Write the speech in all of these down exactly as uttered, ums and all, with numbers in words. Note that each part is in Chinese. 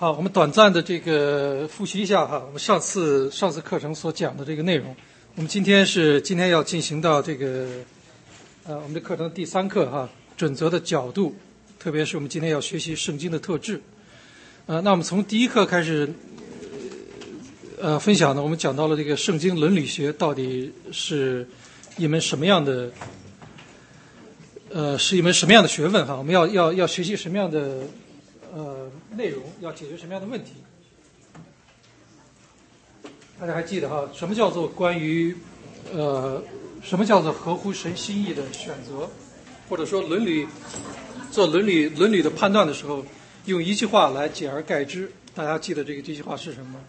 好，我们短暂的这个复习一下哈，我们上次上次课程所讲的这个内容。我们今天是今天要进行到这个呃我们的课程的第三课哈，准则的角度，特别是我们今天要学习圣经的特质。呃，那我们从第一课开始呃分享呢，我们讲到了这个圣经伦理学到底是一门什么样的呃是一门什么样的学问哈？我们要要要学习什么样的呃内容，要解决什么样的问题？大家还记得哈？什么叫做关于呃什么叫做合乎神心意的选择，或者说伦理做伦理伦理的判断的时候，用一句话来简而概之。大家记得这个这句话是什么吗？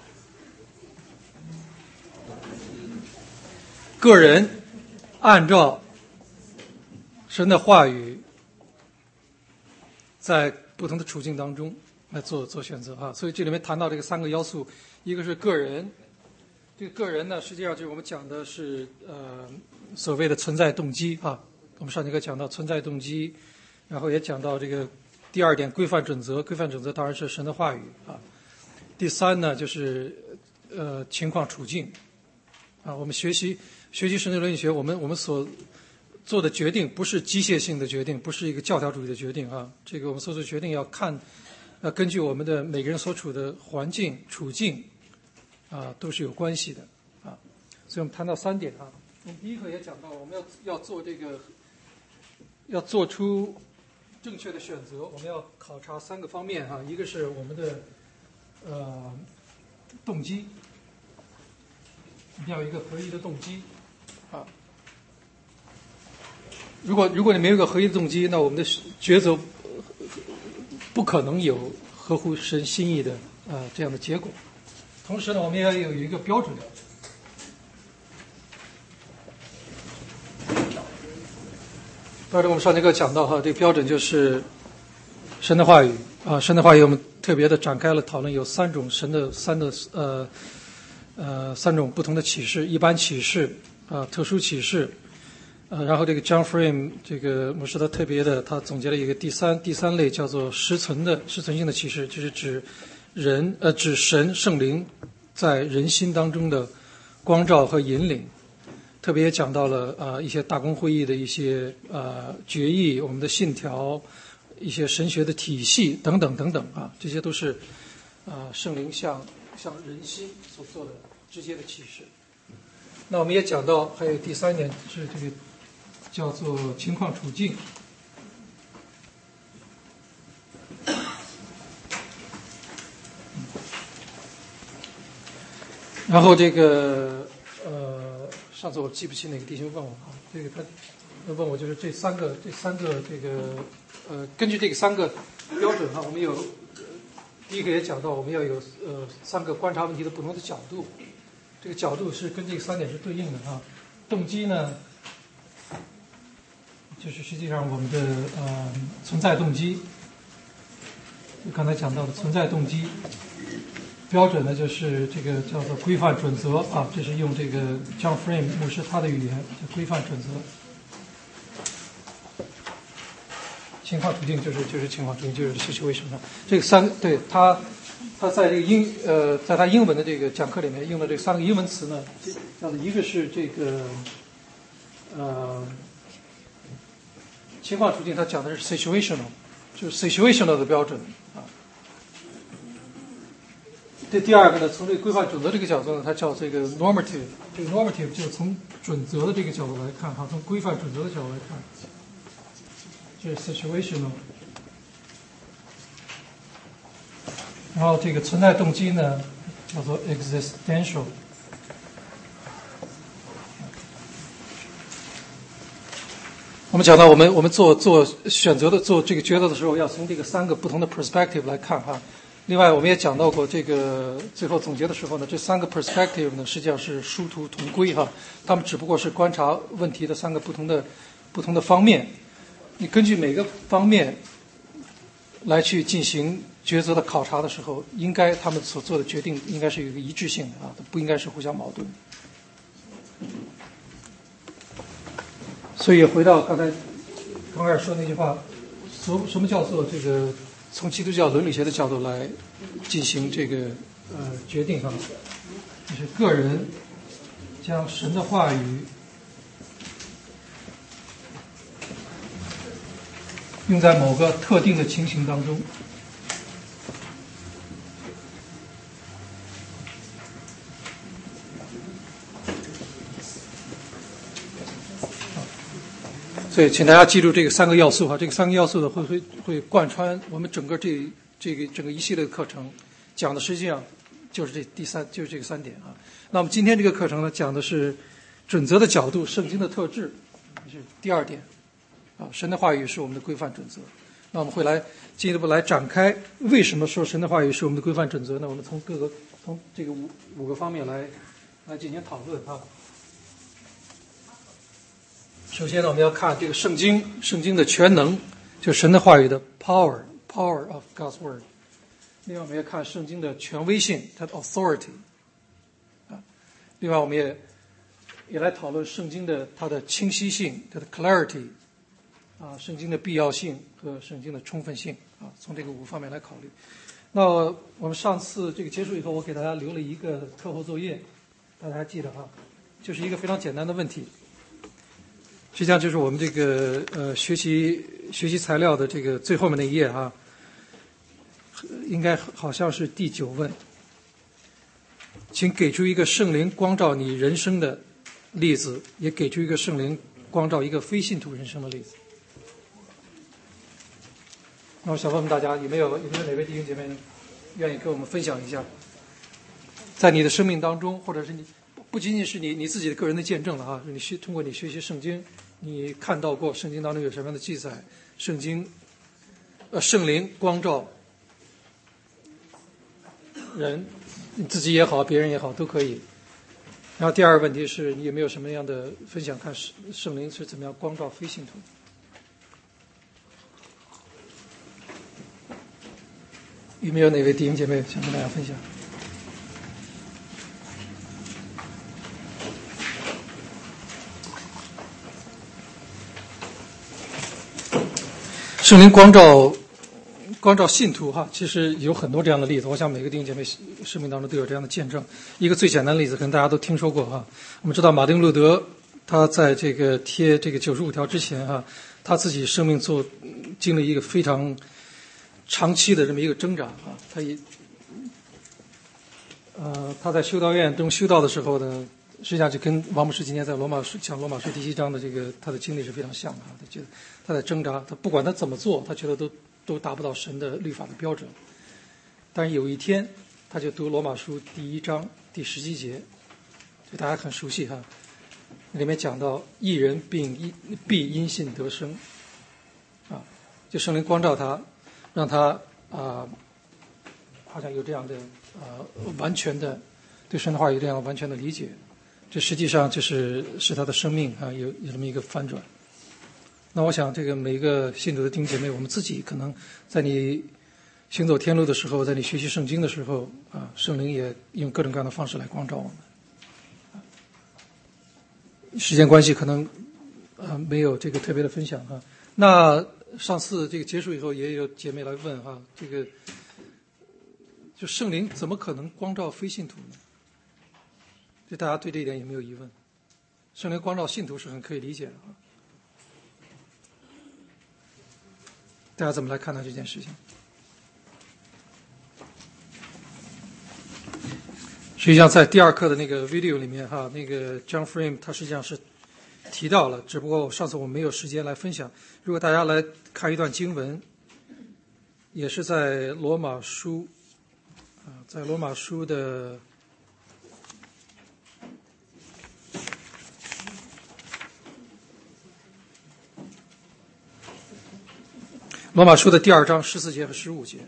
个人按照神的话语，在不同的处境当中来做做选择啊。所以这里面谈到这个三个要素，一个是个人，这个个人呢，实际上就是我们讲的是呃所谓的存在动机啊。我们上节课讲到存在动机，然后也讲到这个第二点规范准则，规范准则当然是神的话语啊。第三呢，就是呃情况处境啊。我们学习学习神学伦理学，我们我们所做的决定不是机械性的决定，不是一个教条主义的决定啊。这个我们所做的决定要看，要根据我们的每个人所处的环境处境啊，都是有关系的啊。所以我们谈到三点啊。我们第一课也讲到，我们要要做这个，要做出正确的选择，我们要考察三个方面啊。一个是我们的呃动机，一定要有一个合一的动机啊。如果如果你没有一个合一的动机，那我们的抉择不可能有合乎神心意的呃这样的结果。同时呢，我们也要有一个标准。标准我们上节课讲到哈，这个标准就是神的话语啊。神的话语我们特别的展开了讨论，有三种神的三的呃呃三种不同的启示：一般启示啊、特殊启示。呃，然后这个 John Frame 这个牧师他特别的，他总结了一个第三第三类叫做实存的实存性的启示，就是指人呃指神圣灵在人心当中的光照和引领。特别也讲到了呃一些大公会议的一些呃决议，我们的信条，一些神学的体系等等等等啊，这些都是啊、呃、圣灵向向人心所做的直接的启示。那我们也讲到还有第三点是这个叫做情况处境。然后这个呃，上次我记不清哪个弟兄问我啊，这个他问我就是这三个这三个这个呃，根据这个三个标准哈，我们有第一个也讲到，我们要有呃三个观察问题的不同的角度，这个角度是跟这个三点是对应的哈。动机呢，就是实际上我们的呃存在动机，就刚才讲到的存在动机。标准呢，就是这个叫做规范准则啊，这是用这个 John Frame 牧师他的语言叫规范准则。情况处境就是就是情况处境就是 situation 这个三对他他在这个英呃在他英文的这个讲课里面用的这三个英文词呢，叫做一个是这个呃情况处境，他讲的是 situational， 就是 situational 的标准啊。这第二个呢，从这个规范准则这个角度呢，它叫这个 normative。这个 normative 就是从准则的这个角度来看哈，从规范准则的角度来看，这是 situational。然后这个存在动机呢，叫做 existential。我们讲到，我们我们做做选择的做这个抉择的时候，要从这个三个不同的 perspective 来看哈。另外，我们也讲到过，这个最后总结的时候呢，这三个 perspective 呢，实际上是殊途同归哈，他们只不过是观察问题的三个不同的不同的方面。你根据每个方面来去进行抉择的考察的时候，应该他们所做的决定应该是有一个一致性的啊，不应该是互相矛盾。所以回到刚才刚开始说那句话，什什么叫做这个从基督教伦理学的角度来进行这个呃决定哈，就是个人将神的话语用在某个特定的情形当中。所以，请大家记住这个三个要素哈，这个三个要素呢会会会贯穿我们整个这这个整个一系列的课程，讲的实际上就是这第三就是这个三点啊。那么今天这个课程呢，讲的是准则的角度，圣经的特质，是第二点啊。神的话语是我们的规范准则。那我们会来进一步来展开，为什么说神的话语是我们的规范准则呢？我们从各个从这个五五个方面来来进行讨论啊。首先呢，我们要看这个圣经，圣经的全能，就是神的话语的 power power of God's word。另外，我们要看圣经的权威性，它的 authority 啊。另外，我们也也来讨论圣经的它的清晰性，它的 clarity 啊，圣经的必要性和圣经的充分性啊，从这个五方面来考虑。那我们上次这个结束以后，我给大家留了一个课后作业，大家还记得哈，就是一个非常简单的问题。实际上就是我们这个呃学习学习材料的这个最后面那一页啊，应该好像是第九问，请给出一个圣灵光照你人生的例子，也给出一个圣灵光照一个非信徒人生的例子。那我想问问大家，有没有有没有哪位弟兄姐妹愿意跟我们分享一下，在你的生命当中，或者是你不仅仅是你你自己的个人的见证了啊，你学通过你学习圣经。你看到过圣经当中有什么样的记载？圣经，呃，圣灵光照人，你自己也好，别人也好，都可以。然后第二个问题是你有没有什么样的分享？看圣灵是怎么样光照非信徒？有没有哪位弟兄姐妹想跟大家分享？圣灵光照光照信徒哈，其实有很多这样的例子。我想每个弟兄姐妹生命当中都有这样的见证。一个最简单的例子，可能大家都听说过哈。我们知道马丁路德他在这个贴这个九十五条之前哈，他自己生命做经历一个非常长期的这么一个挣扎啊。他也呃他在修道院中修道的时候呢，实际上就跟王牧师今天在罗马书讲罗马书第七章的这个他的经历是非常像的啊。他觉得他在挣扎，他不管他怎么做，他觉得都都达不到神的律法的标准。但是有一天，他就读罗马书第一章第十七节，这大家很熟悉哈。里面讲到义人并必因信得生，啊，就圣灵光照他，让他啊、呃，好像有这样的呃完全的对神的话有这样完全的理解。这实际上就是使他的生命啊有有这么一个翻转。那我想，这个每一个信主的弟兄姐妹，我们自己可能在你行走天路的时候，在你学习圣经的时候啊，圣灵也用各种各样的方式来光照我们。时间关系，可能啊没有这个特别的分享哈。那上次这个结束以后，也有姐妹来问哈，这个就圣灵怎么可能光照非信徒呢？就大家对这一点有没有疑问？圣灵光照信徒是很可以理解的啊。大家怎么来看待这件事情？实际上，在第二课的那个 video 里面，哈，那个 John Frame 他实际上是提到了，只不过上次我没有时间来分享。如果大家来看一段经文，也是在罗马书啊，在罗马书的罗马书的第二章十四节和十五节。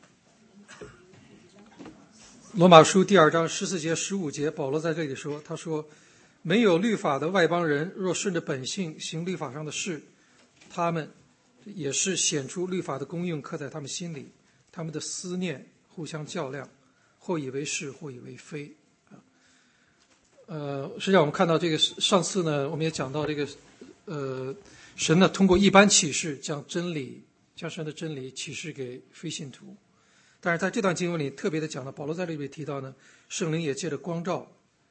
罗马书第二章十四节十五节，保罗在这里说，他说，没有律法的外邦人若顺着本性行律法上的事，他们也是显出律法的功用刻在他们心里，他们的思念互相较量，或以为是，或以为非。呃，实际上我们看到这个上次呢，我们也讲到这个，呃，神呢通过一般启示将真理将神的真理启示给非信徒。但是在这段经文里特别的讲了，保罗在这里提到呢，圣灵也借着光照，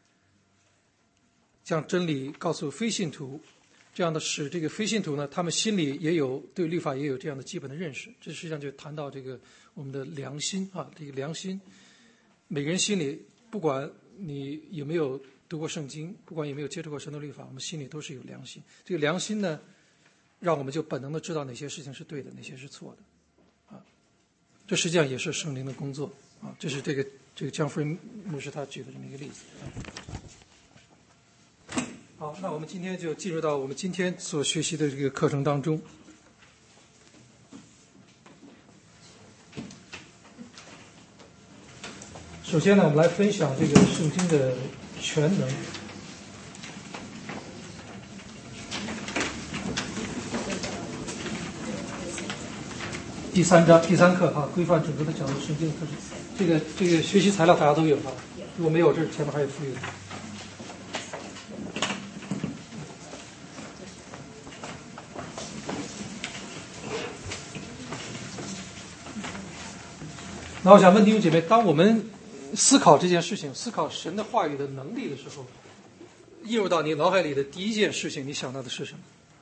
将真理告诉非信徒，这样的使这个非信徒呢，他们心里也有对律法也有这样的基本的认识。这实际上就谈到这个我们的良心啊，这个良心，每个人心里，不管你有没有读过圣经，不管有没有接触过神的律法，我们心里都是有良心。这个良心呢，让我们就本能的知道哪些事情是对的，哪些是错的。这实际上也是圣灵的工作啊，这是这个这个江夫人牧师他举的这么一个例子。好，那我们今天就进入到我们今天所学习的这个课程当中。首先呢，我们来分享这个圣经的全能。第三章第三课哈，规范整个的讲述圣经的课程。这个这个学习材料大家都有哈，如果没有，这前面还有附有的。那我想问弟兄姐妹，当我们思考这件事情，思考神的话语的能力的时候，映入到你脑海里的第一件事情，你想到的是什么？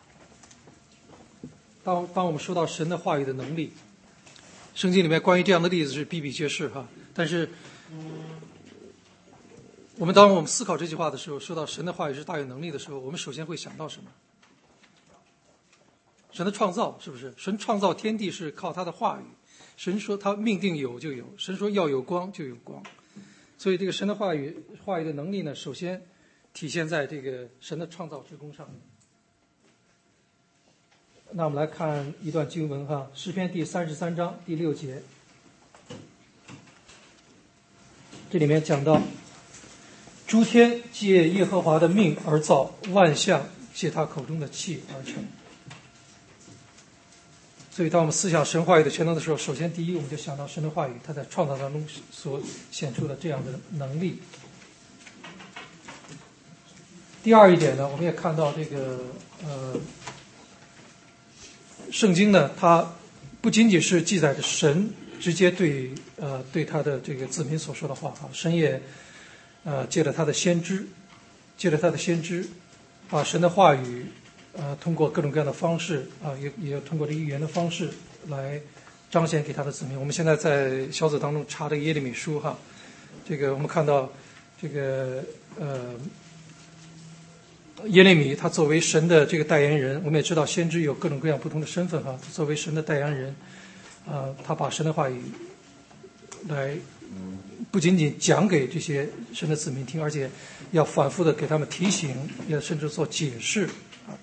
当当我们说到神的话语的能力，圣经里面关于这样的例子是比比皆是哈。但是，我们当我们思考这句话的时候，说到神的话语是大有能力的时候，我们首先会想到什么？神的创造是不是？神创造天地是靠他的话语，神说他命定有就有，神说要有光就有光。所以这个神的话语话语的能力呢，首先体现在这个神的创造之功上面。那我们来看一段经文哈，诗篇第三十三章第六节，这里面讲到，诸天借耶和华的命而造，万象借他口中的气而成。所以当我们思想神话语的全能的时候，首先第一我们就想到神的话语，它在创造当中所显出的这样的能力。第二一点呢，我们也看到这个呃。圣经呢，它不仅仅是记载着神直接对呃对他的这个子民所说的话哈，神也呃借着他的先知，借着他的先知，把神的话语呃通过各种各样的方式啊、呃，也也通过这个语言的方式来彰显给他的子民。我们现在在小组当中查这个耶利米书哈，这个我们看到这个呃。耶利米他作为神的这个代言人，我们也知道先知有各种各样不同的身份哈。作为神的代言人，呃，他把神的话语来不仅仅讲给这些神的子民听，而且要反复的给他们提醒，也甚至做解释啊。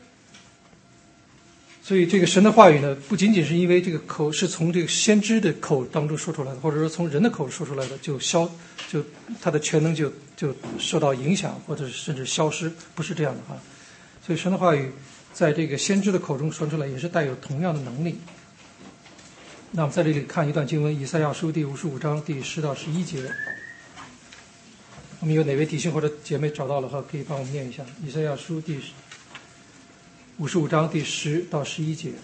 所以这个神的话语呢，不仅仅是因为这个口是从这个先知的口当中说出来的，或者说从人的口说出来的，就消就他的全能就就受到影响，或者甚至消失，不是这样的哈。所以神的话语在这个先知的口中说出来，也是带有同样的能力。那我们在这里看一段经文，以赛亚书第五十五章第十到十一节。我们有哪位弟兄或者姐妹找到了哈，可以帮我们念一下以赛亚书第五十五章第十到十一节。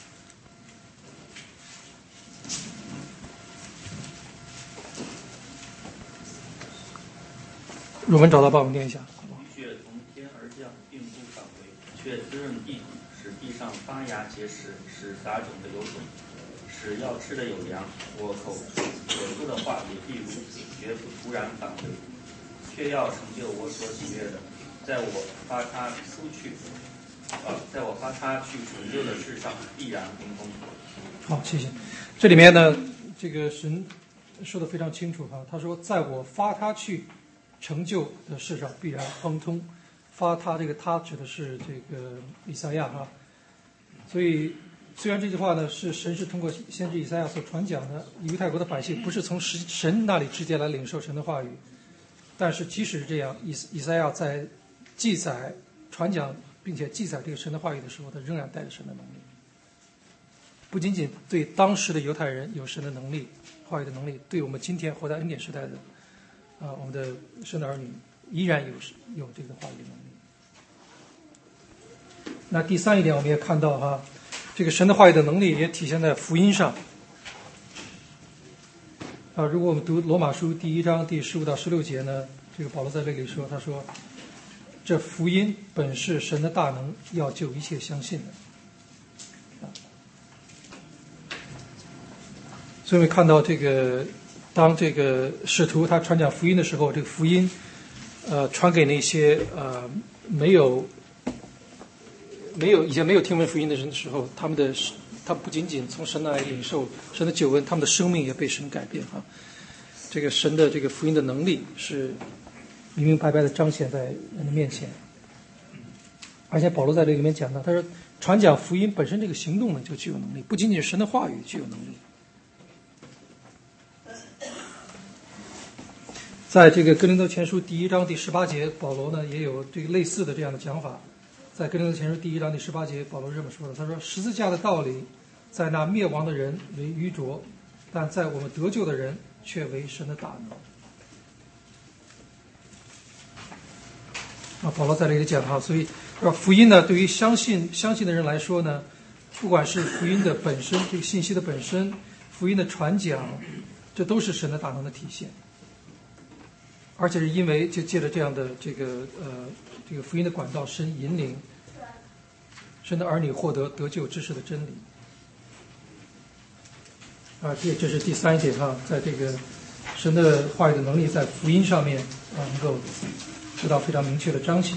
如文找到，帮我们念一下。 雨雪从天而降，并不返回，却滋润地土，使地上发芽结实，使撒种的有种，使要吃的有粮。我口所说的话也必如此，绝不突然返回，却要成就我所喜悦的，在我发他出去，呃，在我发他去成就的事上必然亨通。 好，谢谢。这里面呢，这个神说的非常清楚哈，他说，在我发他去成就的事上必然亨通。发他这个他指的是这个以赛亚哈，所以虽然这句话呢是神是通过先知以赛亚所传讲的，犹太国的百姓不是从神那里直接来领受神的话语，但是即使是这样，以以赛亚在记载传讲并且记载这个神的话语的时候，他仍然带着神的能力，不仅仅对当时的犹太人有神的能力话语的能力，对我们今天活在恩典时代的啊、呃，我们的神的儿女依然有有这个话语的能力。那第三一点，我们也看到哈， 这个神的话语的能力也体现在福音上。啊，如果我们读罗马书第一章第十五到十六节呢，这个保罗在这里说，他说，这福音本是神的大能，要救一切相信的。所以我们看到这个，当这个使徒他传讲福音的时候，这个福音，呃，传给那些呃没有没有以前没有听闻福音的人的时候，他们的他不仅仅从神那里领受神的救恩，他们的生命也被神改变哈。这个神的这个福音的能力是明明白白的彰显在人的面前。而且保罗在这里面讲到，他说传讲福音本身这个行动呢就具有能力，不仅仅是神的话语具有能力。在这个哥林多前书第一章第十八节，保罗呢也有这个类似的这样的讲法。在哥林多前书第一章第十八节，保罗这么说的，他说十字架的道理在那灭亡的人为愚拙，但在我们得救的人却为神的大能。啊，保罗在这里讲哈，所以说福音呢，对于相信相信的人来说呢，不管是福音的本身，这个信息的本身，福音的传讲，这都是神的大能的体现。而且是因为就借着这样的这个呃这个福音的管道，神引领神的儿女获得得救知识的真理。啊，这这是第三一点哈，在这个神的话语的能力在福音上面啊能够得到非常明确的彰显。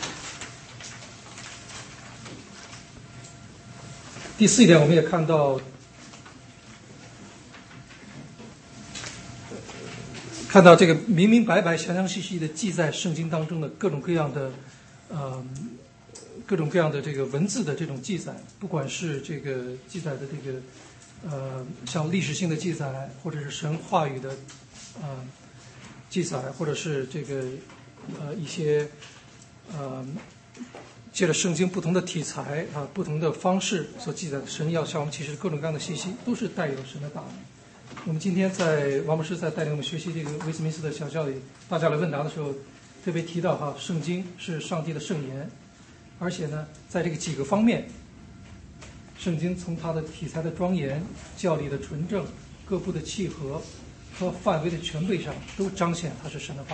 第四一点，我们也看到。看到这个明明白白、详详细细的记在圣经当中的各种各样的，呃，各种各样的这个文字的这种记载，不管是这个记载的这个，呃，像历史性的记载，或者是神话语的，呃，记载，或者是这个，呃，一些，呃，借着圣经不同的题材啊、不同的方式所记载的神要向我们启示各种各样的信息，都是带有神的大能。我们今天在王牧师在带领我们学习这个威斯敏斯特小教理大家来问答的时候，特别提到哈，圣经是上帝的圣言，而且呢，在这个几个方面，圣经从它的题材的庄严、教理的纯正、各部的契合和范围的全备上，都彰显它是神的话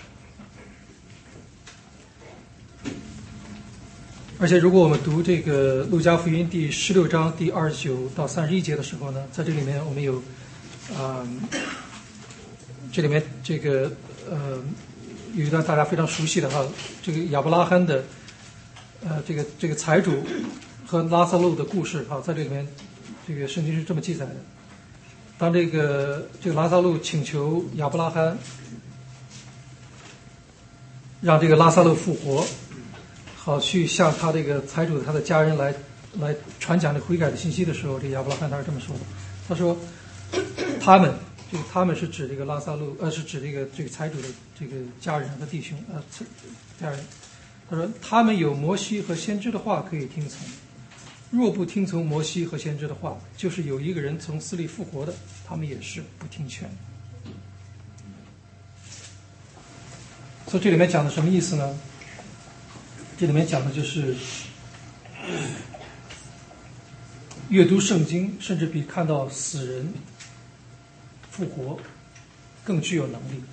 语。而且，如果我们读这个路加福音第十六章第二十九到三十一节的时候呢，在这里面我们有。啊、嗯，这里面这个呃有一段大家非常熟悉的哈，这个亚伯拉罕的呃这个这个财主和拉撒路的故事哈，在这里面这个圣经是这么记载的：当这个这个拉撒路请求亚伯拉罕让这个拉撒路复活，好去向他这个财主他的家人来来传讲这悔改的信息的时候，这个亚伯拉罕他是这么说的，他说。他们，这个他们是指这个拉撒路，呃，是指这个这个财主的这个家人和弟兄，呃，家人。他说，他们有摩西和先知的话可以听从，若不听从摩西和先知的话，就是有一个人从死里复活的，他们也是不听劝。所以这里面讲的什么意思呢？这里面讲的就是阅读圣经，甚至比看到死人复活更具有能力。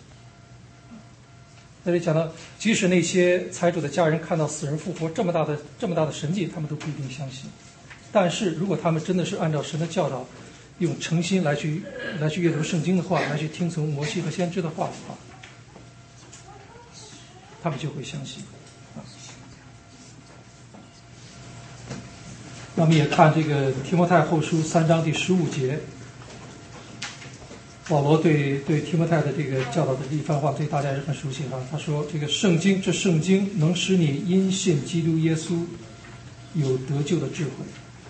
那里讲到，即使那些财主的家人看到死人复活这么大的这么大的神迹，他们都不一定相信。但是如果他们真的是按照神的教导，用诚心来去来去阅读圣经的话，来去听从摩西和先知的话的话，他们就会相信。那我们也看这个提摩太后书三章第十五节。保罗对对提摩太的这个教导的一番话，对大家也是很熟悉哈。他说：“这个圣经，这圣经能使你因信基督耶稣有得救的智慧。”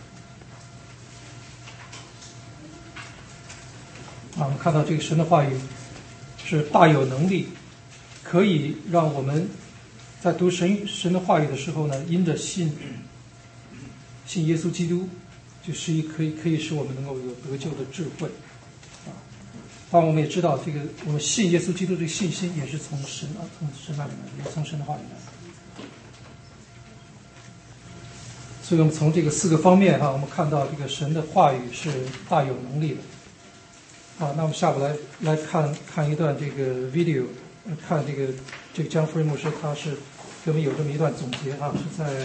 啊，我们看到这个神的话语是大有能力，可以让我们在读神神的话语的时候呢，因着信信耶稣基督，就是一可以可以使我们能够有得救的智慧。当然，我们也知道，这个我们信耶稣基督这个信心也是从神啊，从神那里来，也从神的话里来。 所以我们从这个四个方面哈、啊，我们看到这个神的话语是大有能力的。好，那我们下面来来看看一段这个 video， 看这个这个江福瑞牧师他是给我们有这么一段总结啊，是在。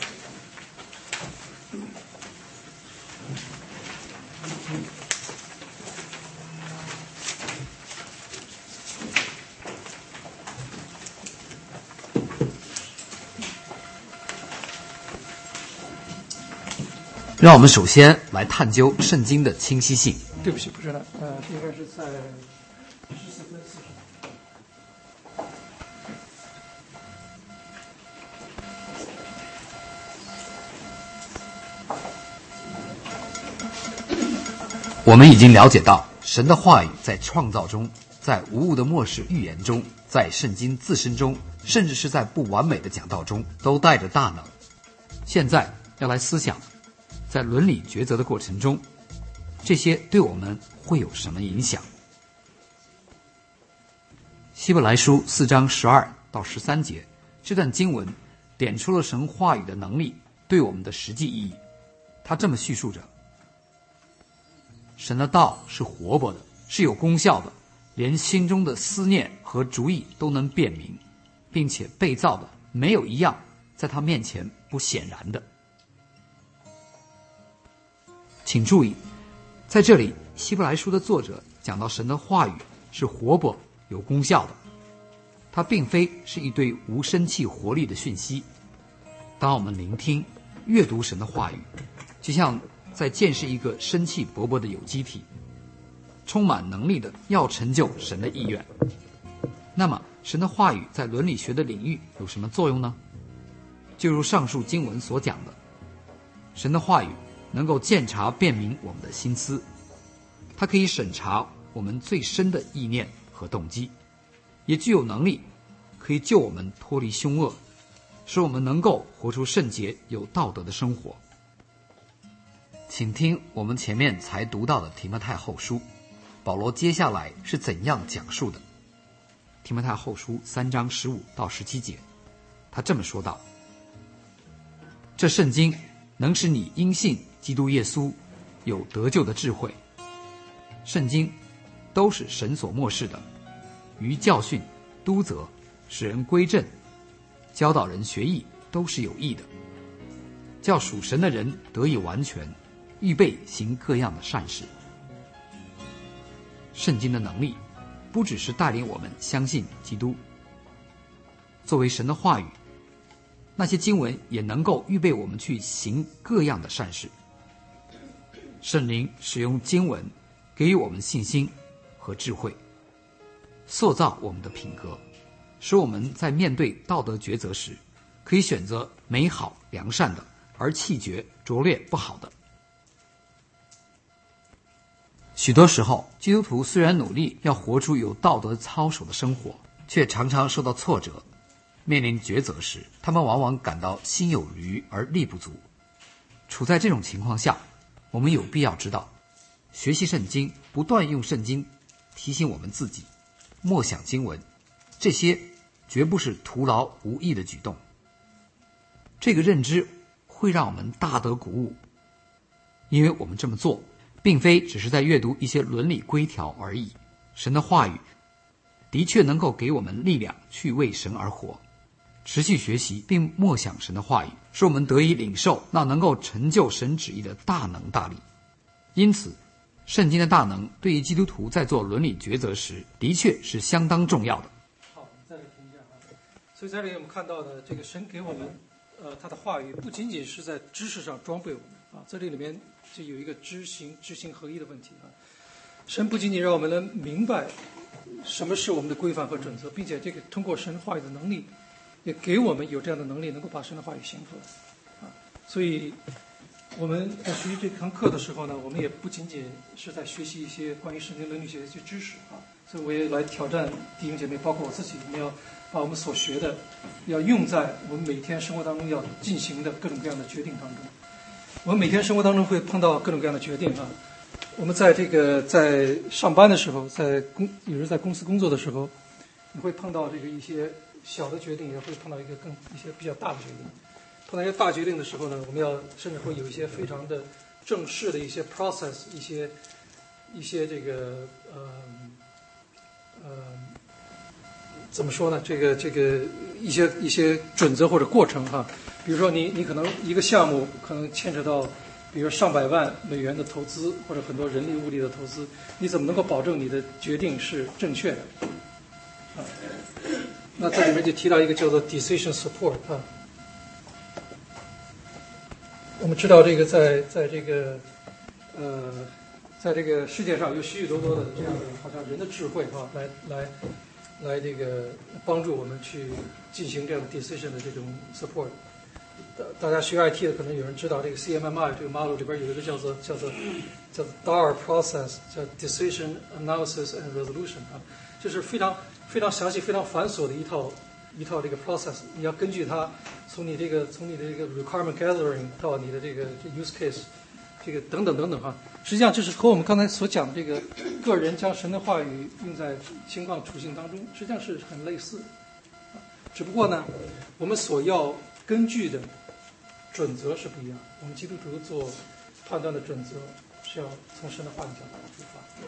让我们首先来探究圣经的清晰性。 对不起，不是的，呃，应该是在十四分四十。我们已经了解到，神的话语在创造中，在无误的末世预言中，在圣经自身中，甚至是在不完美的讲道中，都带着大能。现在要来思想，在伦理抉择的过程中，这些对我们会有什么影响？希伯来书四章十二到十三节，这段经文点出了神话语的能力对我们的实际意义。他这么叙述着：神的道是活泼的，是有功效的，连心中的思念和主意都能辨明，并且被造的没有一样在他面前不显然的。请注意，在这里希伯来书的作者讲到神的话语是活泼有功效的，它并非是一堆无生气活力的讯息。当我们聆听阅读神的话语，就像在见识一个生气勃勃的有机体，充满能力的要成就神的意愿。那么神的话语在伦理学的领域有什么作用呢？就如上述经文所讲的，神的话语能够鉴察辨明我们的心思，它可以审查我们最深的意念和动机，也具有能力可以救我们脱离凶恶，使我们能够活出圣洁有道德的生活。请听我们前面才读到的提摩太后书，保罗接下来是怎样讲述的。提摩太后书三章十五到十七节，他这么说道：这圣经能使你因信基督耶稣有得救的智慧。圣经都是神所默示的，于教训、督责、使人归正、教导人学义，都是有益的，叫属神的人得以完全，预备行各样的善事。圣经的能力不只是带领我们相信基督，作为神的话语，那些经文也能够预备我们去行各样的善事。圣灵使用经文给予我们信心和智慧，塑造我们的品格，使我们在面对道德抉择时，可以选择美好良善的，而弃绝拙劣不好的。许多时候，基督徒虽然努力要活出有道德操守的生活，却常常受到挫折。面临抉择时，他们往往感到心有余而力不足。处在这种情况下，我们有必要知道，学习圣经，不断用圣经提醒我们自己，默想经文，这些绝不是徒劳无益的举动。这个认知会让我们大得鼓舞，因为我们这么做并非只是在阅读一些伦理规条而已。神的话语的确能够给我们力量去为神而活。持续学习并默想神的话语，使我们得以领受那能够成就神旨意的大能大力。因此，圣经的大能对于基督徒在做伦理抉择时，的确是相当重要的。 好，我们再来听一下啊。所以在这里我们看到的，这个神给我们，呃，他的话语不仅仅是在知识上装备我们啊，在这里面就有一个知行知行合一的问题啊。神不仅仅让我们能明白什么是我们的规范和准则，并且这个通过神话语的能力，也给我们有这样的能力，能够把神的话语行出来啊。所以我们在学习这堂课的时候呢，我们也不仅仅是在学习一些关于圣经伦理学的一些知识啊。所以我也来挑战弟兄姐妹，包括我自己，我们要把我们所学的，要用在我们每天生活当中要进行的各种各样的决定当中。我们每天生活当中会碰到各种各样的决定啊。我们在这个在上班的时候，在公有时在公司工作的时候，你会碰到这个一些小的决定，也会碰到一个更一些比较大的决定。 碰到一些大决定的时候呢，我们要甚至会有一些非常的正式的一些 process， 一些一些这个呃呃怎么说呢？这个这个一些一些准则或者过程哈。比如说你你可能一个项目可能牵扯到，比如上百万美元的投资或者很多人力物力的投资，你怎么能够保证你的决定是正确的？啊，那这里面就提到一个叫做 decision support 啊。我们知道这个在在这个呃，在这个世界上有许许多多的这样的好像人的智慧啊，来来来这个帮助我们去进行这样的 decision 的这种 support。大大家学 I T 的可能有人知道这个 C M M I 这个 model 里边有一个叫做叫做叫做 D A R process， 叫 Decision Analysis and Resolution 啊，就是非常非常详细、非常繁琐的一套一套这个 process。你要根据它从你这个从你的这个 requirement gathering 到你的这个 use case， 这个等等等等哈，实际上这是和我们刚才所讲的这个个人将神的话语用在情况处境当中，实际上是很类似的。只不过呢，我们所要根据的准则是不一样。我们基督徒做判断的准则是要从神的话语角度出发。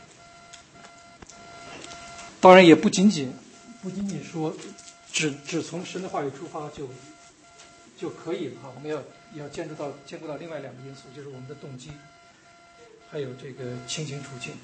当然，也不仅仅不仅仅说只只从神的话语出发就就可以了哈。我们要要兼顾到兼顾到另外两个因素，就是我们的动机，还有这个情形处境。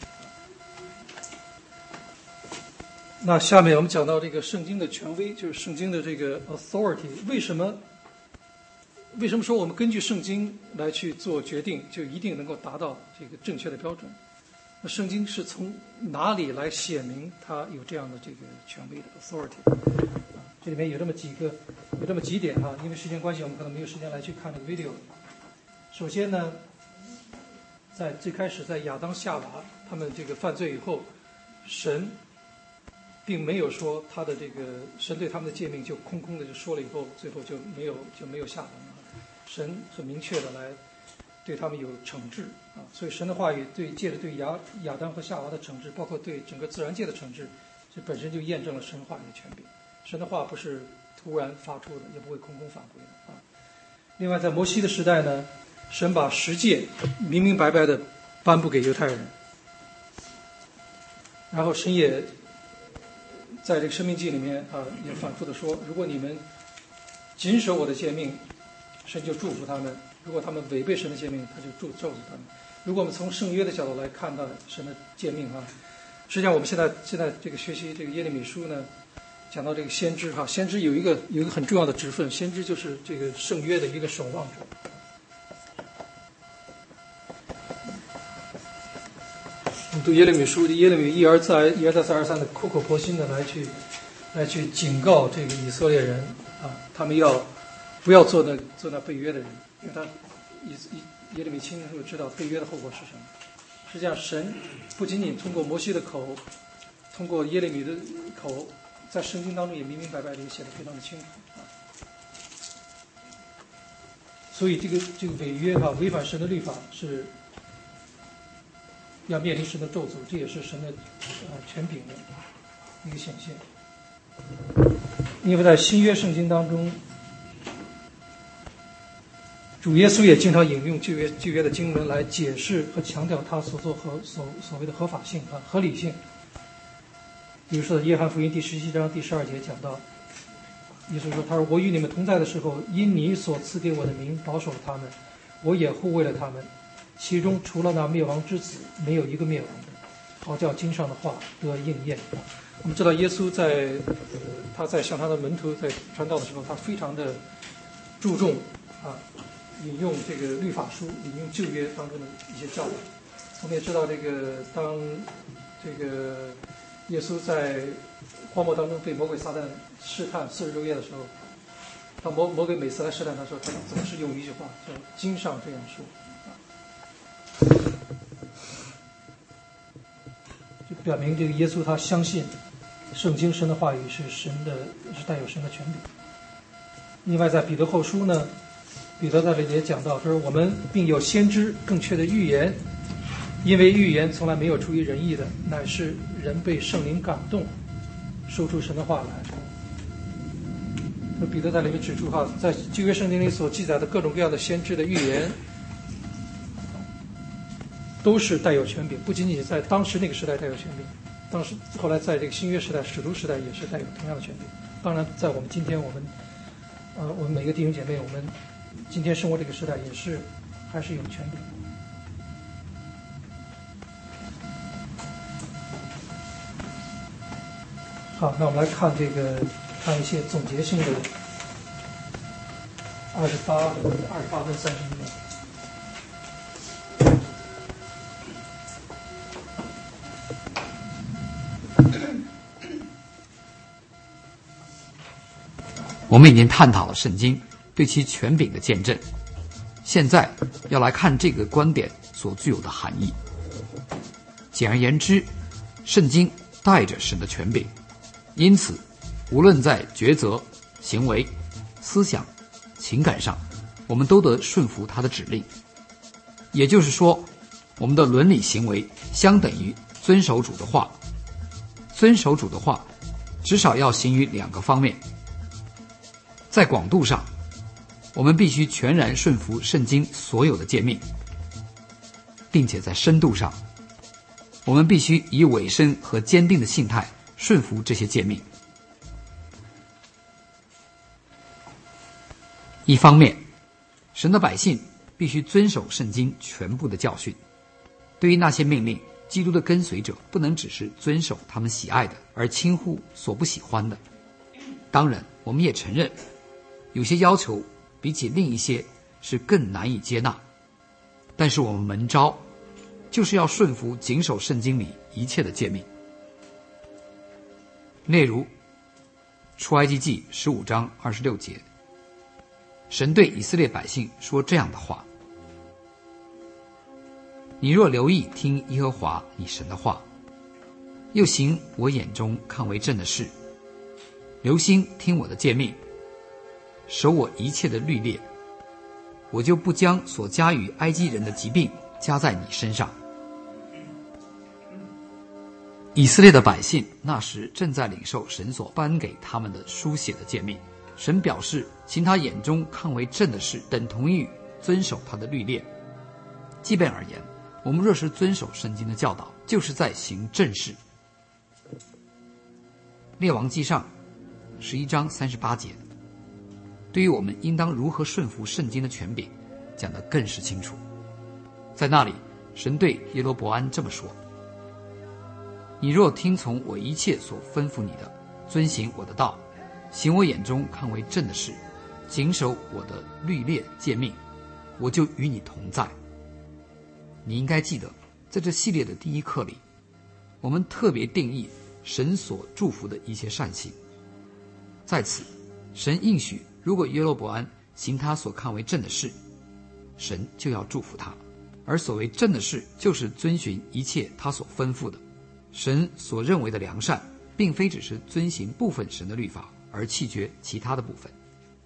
那下面我们讲到这个圣经的权威，就是圣经的这个 authority。为什么？为什么说我们根据圣经来去做决定，就一定能够达到这个正确的标准？那圣经是从哪里来显明它有这样的这个权威的 authority？ 啊，这里面有这么几个，有这么几点哈。因为时间关系，我们可能没有时间来去看这个 video。首先呢，在最开始，在亚当夏娃他们这个犯罪以后，神并没有说他的这个神对他们的诫命就空空的就说了以后，最后就没有就没有下文了。神很明确的来对他们有惩治啊，所以神的话语对借着对亚亚当和夏娃的惩治，包括对整个自然界的惩治，这本身就验证了神话语的权柄。神的话不是突然发出的，也不会空空返回的啊。另外，在摩西的时代呢，神把十诫明明白白的颁布给犹太人，然后神也在这个申命记里面啊，也反复的说，如果你们谨守我的诫命，神就祝福他们；如果他们违背神的诫命，他就咒咒诅他们。如果我们从圣约的角度来看到神的诫命啊，实际上我们现在现在这个学习这个耶利米书呢，讲到这个先知哈，先知有一个有一个很重要的职分，先知就是这个圣约的一个守望者。我们读耶利米书，耶利米一而再、一而再、再而三的苦口婆心的来去，来去警告这个以色列人啊，他们要不要做那做那背约的人，因为他以耶利米清楚知道背约的后果是什么。实际上，神不仅仅通过摩西的口，通过耶利米的口，在圣经当中也明明白白的写得非常的清楚啊。所以这个这个违约啊，违反神的律法是要面临神的咒诅，这也是神的呃权柄的一个显现。因为在新约圣经当中，主耶稣也经常引用旧约旧约的经文来解释和强调他所做和所所谓的合法性啊合理性。比如说约翰福音第十七章第十二节讲到，耶稣说：“他说我与你们同在的时候，因你所赐给我的名保守了他们，我也护卫了他们。其中除了那灭亡之子，没有一个灭亡的，好叫经上的话得应验。”我们知道耶稣在他在向他的门徒在传道的时候，他非常的注重啊引用这个律法书，引用旧约当中的一些教导。我们也知道，这个当这个耶稣在荒漠当中被魔鬼撒旦试探四十昼夜的时候，当魔魔鬼每次来试探他说，他总是用一句话叫“经上这样说”。就表明这个耶稣他相信圣经神的话语是神的，是带有神的权柄。另外，在彼得后书呢，彼得在这里也讲到，说我们并有先知更确的预言，因为预言从来没有出于人意的，乃是人被圣灵感动，说出神的话来。 彼得在里面指出哈，在旧约圣经里所记载的各种各样的先知的预言，都是带有权柄，不仅仅在当时那个时代带有权柄，当时后来在这个新约时代、使徒时代也是带有同样的权柄。当然，在我们今天，我们呃，我们每个弟兄姐妹，我们今天生活这个时代也是还是有权柄。好，那我们来看这个，看一些总结性的二十八二十八分三十一秒。 我们已经探讨了圣经对其权柄的见证，现在要来看这个观点所具有的含义。简而言之，圣经带着神的权柄，因此无论在抉择、行为、思想、情感上，我们都得顺服他的指令。也就是说，我们的伦理行为相等于遵守主的话。遵守主的话，至少要行于两个方面。在广度上，我们必须全然顺服圣经所有的诫命，并且在深度上，我们必须以委身和坚定的信态顺服这些诫命。一方面，神的百姓必须遵守圣经全部的教训。对于那些命令，基督的跟随者不能只是遵守他们喜爱的，而轻忽所不喜欢的。当然，我们也承认有些要求比起另一些是更难以接纳，但是我们蒙召就是要顺服谨守圣经里一切的诫命。例如出埃及记十五章二十六节，神对以色列百姓说这样的话：你若留意听耶和华你神的话，又行我眼中看为正的事，留心听我的诫命，守我一切的律例，我就不将所加于埃及人的疾病加在你身上。以色列的百姓那时正在领受神所颁给他们的书写的诫命，神表示行他眼中看为正的事，等同于遵守他的律例。即便而言，我们若是遵守圣经的教导，就是在行正事。列王记上十一章三十八节，对于我们应当如何顺服圣经的权柄讲得更是清楚。在那里，神对耶罗伯安这么说：你若听从我一切所吩咐你的，遵行我的道，行我眼中看为正的事，谨守我的律例诫命，我就与你同在。你应该记得，在这系列的第一课里，我们特别定义神所祝福的一切善行。在此，神应许，如果耶罗伯安行他所看为正的事，神就要祝福他。而所谓正的事，就是遵循一切他所吩咐的。神所认为的良善，并非只是遵行部分神的律法，而弃绝其他的部分。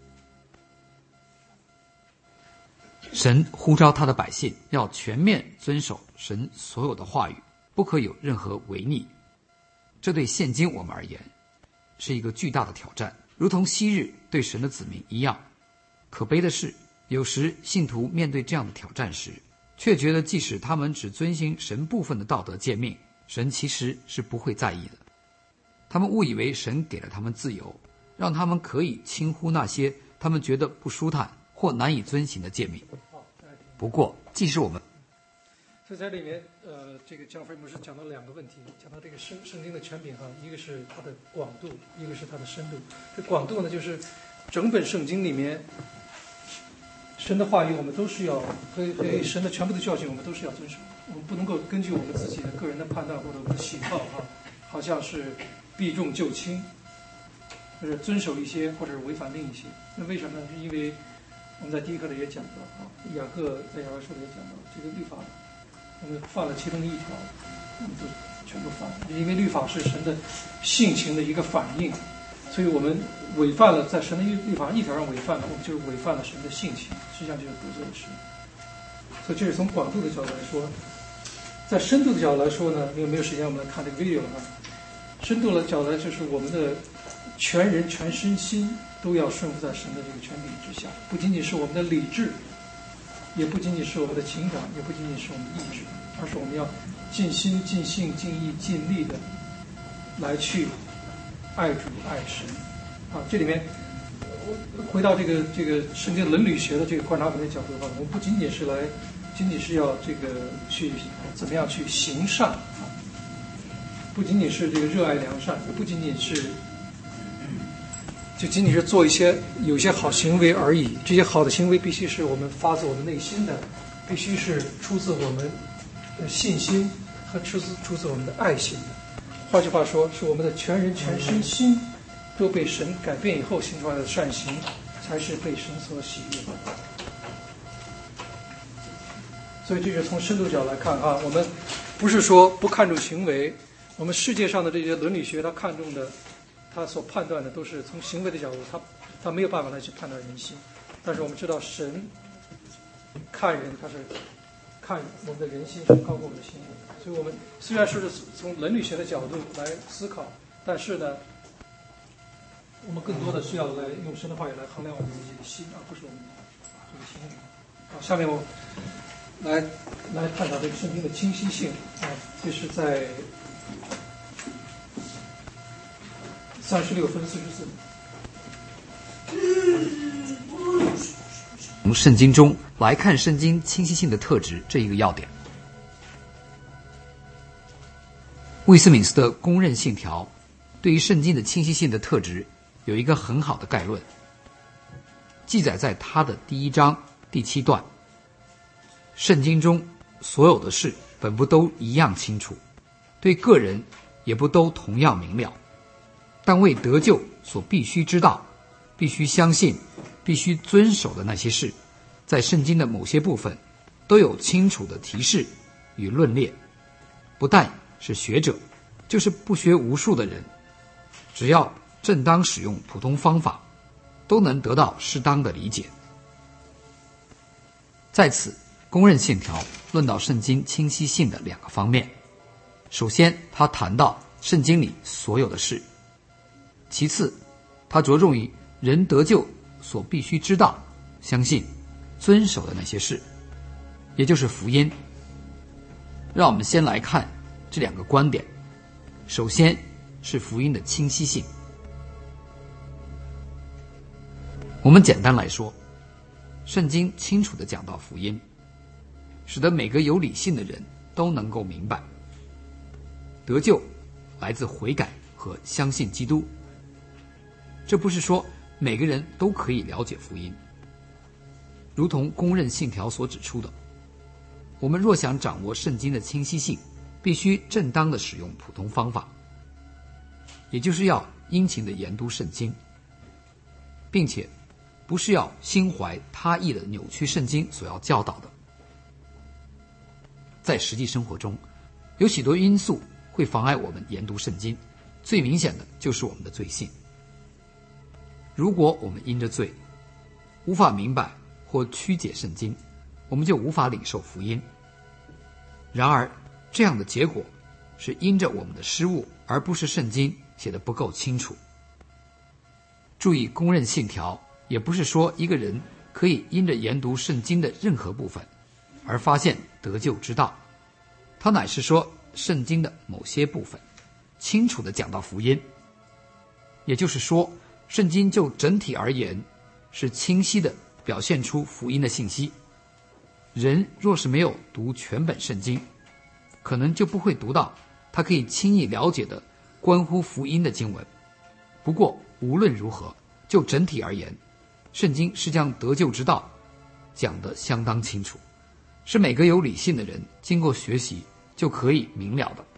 神呼召他的百姓要全面遵守神所有的话语，不可有任何违逆。这对现今我们而言是一个巨大的挑战，如同昔日对神的子民一样。可悲的是，有时信徒面对这样的挑战时，却觉得即使他们只遵行神部分的道德诫命，神其实是不会在意的。他们误以为神给了他们自由，让他们可以轻忽那些他们觉得不舒坦或难以遵行的诫命。不过，即使我们所以在里面，呃，这个江飞牧师讲到两个问题，讲到这个圣圣经的权柄哈，一个是它的广度，一个是它的深度。这广度呢，就是整本圣经里面神的话语，我们都是要和和神的全部的教训，我们都是要遵守。我们不能够根据我们自己的个人的判断或者我们的喜好哈，好像是避重就轻，就是遵守一些或者是违反另一些。那为什么呢？是因为我们在第一课里也讲到啊，雅各在雅各书里也讲到，这个律法我们犯了其中的一条，我们就全部犯了。因为律法是神的性情的一个反应，所以我们违反了在神的律法一条上违反了，我们就是违反了神的性情，实际上就是得罪了神。所以这是从广度的角度来说。在深度的角度来说呢，因为没有时间我们来看这个 video 了啊。深度的角度来就是我们的全人全身心都要顺服在神的这个权柄之下，不仅仅是我们的理智，也不仅仅是我们的情感，也不仅仅是我们的意志，而是我们要尽心尽性尽意尽力的来去爱主爱神啊。这里面回到这个这个圣经伦理学的这个观察文的角度的话，我们不仅仅是来仅仅是要这个去怎么样去行善啊，不仅仅是这个热爱良善，也不仅仅是就仅仅是做一些有些好行为而已。这些好的行为必须是我们发自我们内心的，必须是出自我们的信心和出自出自我们的爱心的。换句话说，是我们的全人全身心都被神改变以后行出来的善行，才是被神所喜悦的。所以这是从深度角来看啊，我们不是说不看重行为，我们世界上的这些伦理学，他看重的，他所判断的都是从行为的角度，他他没有办法来去判断人心。但是我们知道，神看人，他是看我们的人心是高过我们的行为。所以我们虽然说是从伦理学的角度来思考，但是呢，我们更多的是要来用神的话语来衡量我们的这个心，而不是我们这个行为。好，下面我来来探讨这个圣经的清晰性啊，这是在三十六分四十四。 从圣经中来看圣经清晰性的特质这一个要点。魏斯敏斯特公认信条对于圣经的清晰性的特质有一个很好的概论，记载在他的第一章第七段。圣经中所有的事本不都一样清楚，对个人也不都同样明了，但为得救所必须知道、必须相信、必须遵守的那些事，在圣经的某些部分都有清楚的提示与论列。不但是学者，就是不学无术的人，只要正当使用普通方法，都能得到适当的理解。在此公认信条论到圣经清晰性的两个方面。首先，他谈到圣经里所有的事；其次，他着重于人得救所必须知道、相信、遵守的那些事，也就是福音。让我们先来看这两个观点。首先是福音的清晰性。我们简单来说，圣经清楚地讲到福音，使得每个有理性的人都能够明白，得救来自悔改和相信基督。这不是说每个人都可以了解福音，如同公认信条所指出的，我们若想掌握圣经的清晰性，必须正当的使用普通方法，也就是要殷勤的研读圣经，并且不是要心怀他意的扭曲圣经所要教导的。在实际生活中，有许多因素会妨碍我们研读圣经，最明显的就是我们的罪性。如果我们因着罪无法明白或曲解圣经，我们就无法领受福音。然而这样的结果是因着我们的失误，而不是圣经写得不够清楚。注意，公认信条也不是说一个人可以因着研读圣经的任何部分而发现得救之道，它乃是说圣经的某些部分清楚地讲到福音。也就是说，圣经就整体而言是清晰地表现出福音的信息。人若是没有读全本圣经，可能就不会读到他可以轻易了解的关乎福音的经文。不过无论如何，就整体而言，圣经是将得救之道讲得相当清楚，是每个有理性的人经过学习就可以明了的。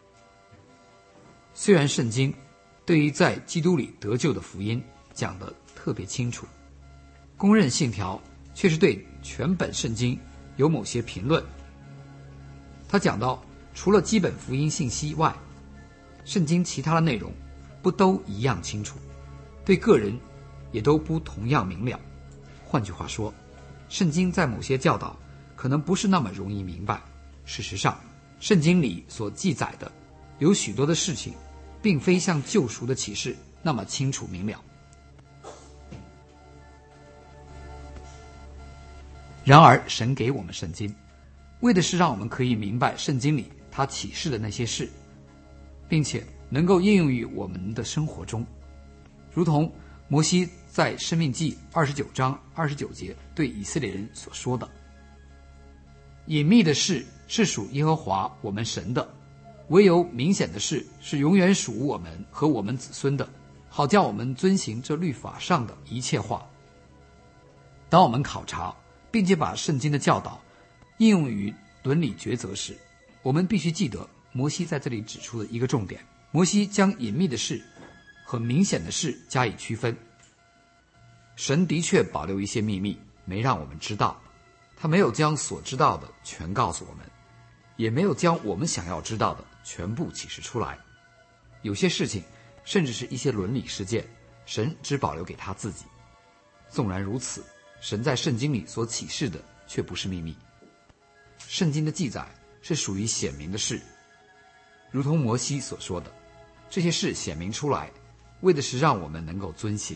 虽然圣经对于在基督里得救的福音讲得特别清楚，公认信条却是对全本圣经有某些评论。他讲到，除了基本福音信息外，圣经其他的内容不都一样清楚，对个人也都不同样明了。换句话说，圣经在某些教导可能不是那么容易明白。事实上，圣经里所记载的有许多的事情并非像救赎的启示那么清楚明了。 然而神给我们圣经，为的是让我们可以明白圣经里他启示的那些事，并且能够应用于我们的生活中。如同摩西在申命记二十九章二十九节对以色列人所说的，隐秘的事是属耶和华我们神的，唯有明显的事是永远属我们和我们子孙的，好叫我们遵行这律法上的一切话。当我们考察并且把圣经的教导应用于伦理抉择时，我们必须记得摩西在这里指出的一个重点。摩西将隐秘的事和明显的事加以区分。神的确保留一些秘密没让我们知道，他没有将所知道的全告诉我们，也没有将我们想要知道的全部启示出来。有些事情甚至是一些伦理事件，神只保留给他自己。纵然如此，神在圣经里所启示的却不是秘密。圣经的记载是属于显明的事，如同摩西所说的，这些事显明出来，为的是让我们能够遵行。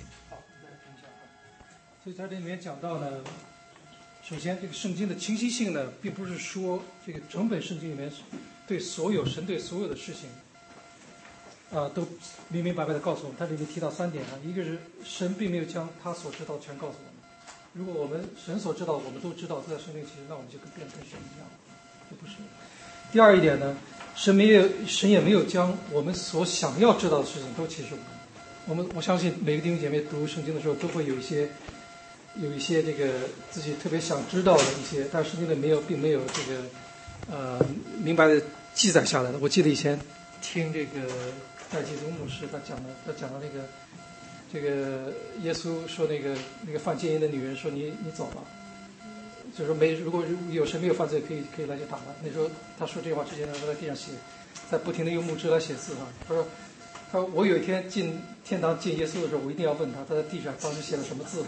所以在这里面讲到呢，首先这个圣经的清晰性呢，并不是说这个整本圣经里面对所有神对所有的事情啊、呃、都明明白白的告诉我们。它这里面提到三点啊，一个是神并没有将他所知道全告诉我们。如果我们神所知道我们都知道，在圣经其实那我们就跟变跟神一样，这不是。第二一点呢，神没有神也没有将我们所想要知道的事情都启示我们。我们我相信每个弟兄姐妹读圣经的时候都会有一些有一些这个自己特别想知道的一些，但是圣经里没有并没有这个呃明白的记载下来的。我记得以前听这个戴基宗牧师他讲的，他讲的那个这个耶稣说那个那个犯奸淫的女人说你你走吧，就是说没如果有谁没有犯罪可以可以来就打了。那时候他说这话之前呢，他在地上写，在不停的用木枝来写字啊。他说他说我有一天进天堂见耶稣的时候，我一定要问他他在地上当时写了什么字。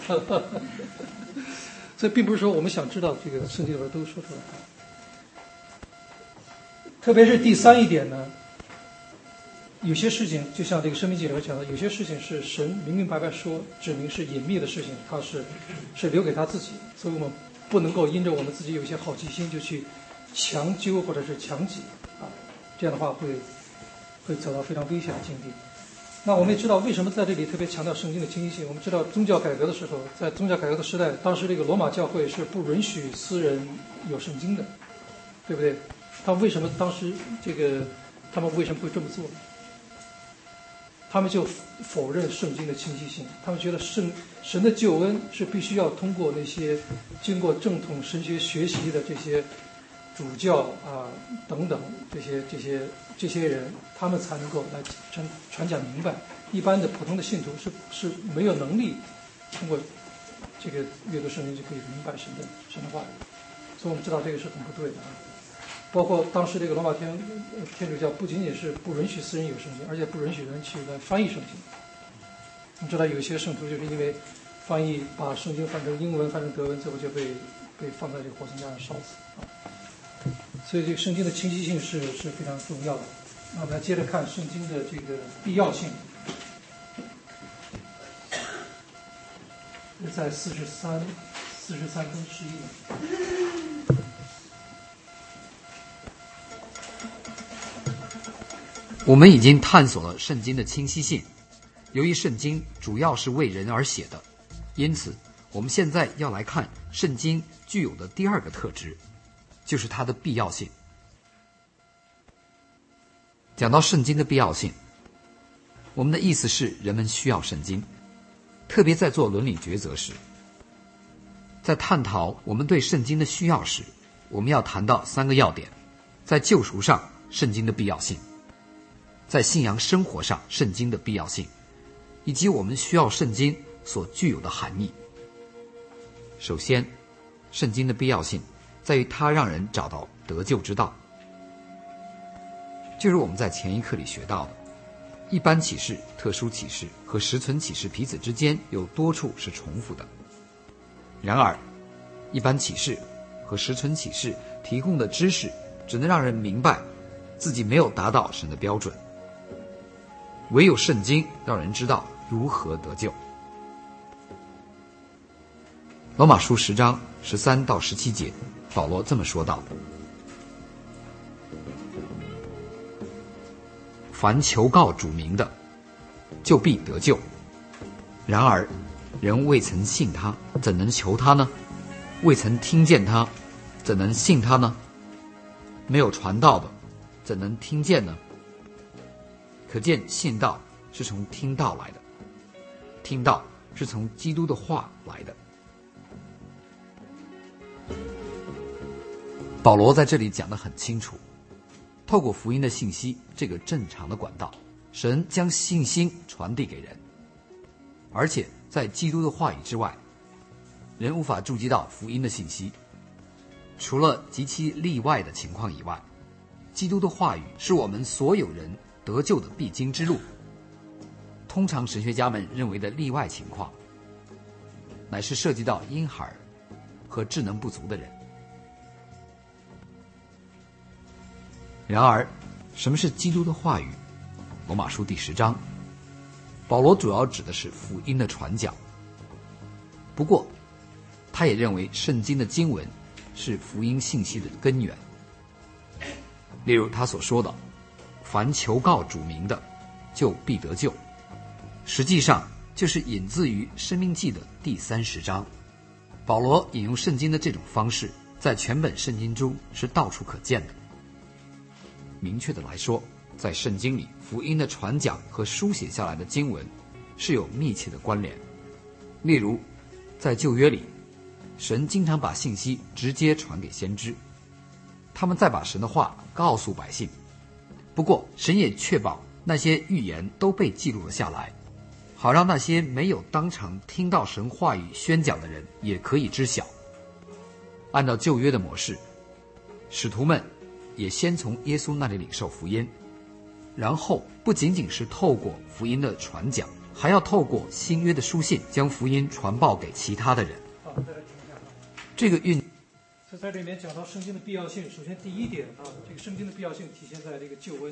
所以并不是说我们想知道这个圣经里边都说出来。特别是第三一点呢，有些事情就像这个生命记里面讲的，有些事情是神明明白白说指明是隐秘的事情，他是是留给他自己，所以我们不能够因着我们自己有一些好奇心就去强究或者是强挤啊，这样的话会会走到非常危险的境地。那我们也知道为什么在这里特别强调圣经的清晰性。我们知道宗教改革的时候，在宗教改革的时代，当时这个罗马教会是不允许私人有圣经的，对不对？他为什么当时这个他们为什么会这么做？他们就否认圣经的清晰性，他们觉得圣神的救恩是必须要通过那些经过正统神学学习的这些主教啊、呃、等等这些这些这些人，他们才能够来传传讲明白。一般的普通的信徒是是没有能力通过这个阅读圣经就可以明白神的神的话语，所以我们知道这个是很不对的啊。包括当时这个罗马天天主教不仅仅是不允许私人有圣经，而且不允许人去来翻译圣经。我们知道有些圣徒就是因为翻译把圣经翻成英文翻成德文，最后就被被放在这个火刑架上烧死啊。所以这个圣经的清晰性是是非常重要的。那我们来接着看圣经的这个必要性，是在四十三四十三跟十一。 我们已经探索了圣经的清晰性，由于圣经主要是为人而写的，因此我们现在要来看圣经具有的第二个特质，就是它的必要性。讲到圣经的必要性，我们的意思是人们需要圣经，特别在做伦理抉择时。在探讨我们对圣经的需要时，我们要谈到三个要点：在救赎上圣经的必要性，在信仰生活上圣经的必要性，以及我们需要圣经所具有的含义。首先，圣经的必要性在于它让人找到得救之道。就是我们在前一课里学到的，一般启示、特殊启示和实存启示彼此之间有多处是重复的。然而，一般启示和实存启示提供的知识只能让人明白自己没有达到神的标准，唯有圣经让人知道如何得救。 罗马书十章十三到十七节，保罗这么说道：凡求告主名的，就必得救。然而人未曾信他，怎能求他呢？未曾听见他，怎能信他呢？没有传道的，怎能听见呢？可见信道是从听道来的，听道是从基督的话来的。保罗在这里讲得很清楚，透过福音的信息这个正常的管道，神将信心传递给人，而且在基督的话语之外，人无法触及到福音的信息。除了极其例外的情况以外，基督的话语是我们所有人得救的必经之路。通常神学家们认为的例外情况，乃是涉及到婴孩和智能不足的人。然而，什么是基督的话语？罗马书第十章，保罗主要指的是福音的传讲。不过，他也认为圣经的经文是福音信息的根源。例如他所说的，凡求告主名的，就必得救，实际上就是引自于申命记的第三十章。保罗引用圣经的这种方式，在全本圣经中是到处可见的。明确的来说，在圣经里，福音的传讲和书写下来的经文是有密切的关联。例如在旧约里，神经常把信息直接传给先知，他们再把神的话告诉百姓。不过神也确保那些预言都被记录了下来，好让那些没有当场听到神话语宣讲的人也可以知晓。按照旧约的模式，使徒们也先从耶稣那里领受福音，然后不仅仅是透过福音的传讲，还要透过新约的书信将福音传报给其他的人。 好，再来听一下啊。 这个运所以在这里面讲到圣经的必要性，首先第一点啊，这个圣经的必要性体现在这个救恩。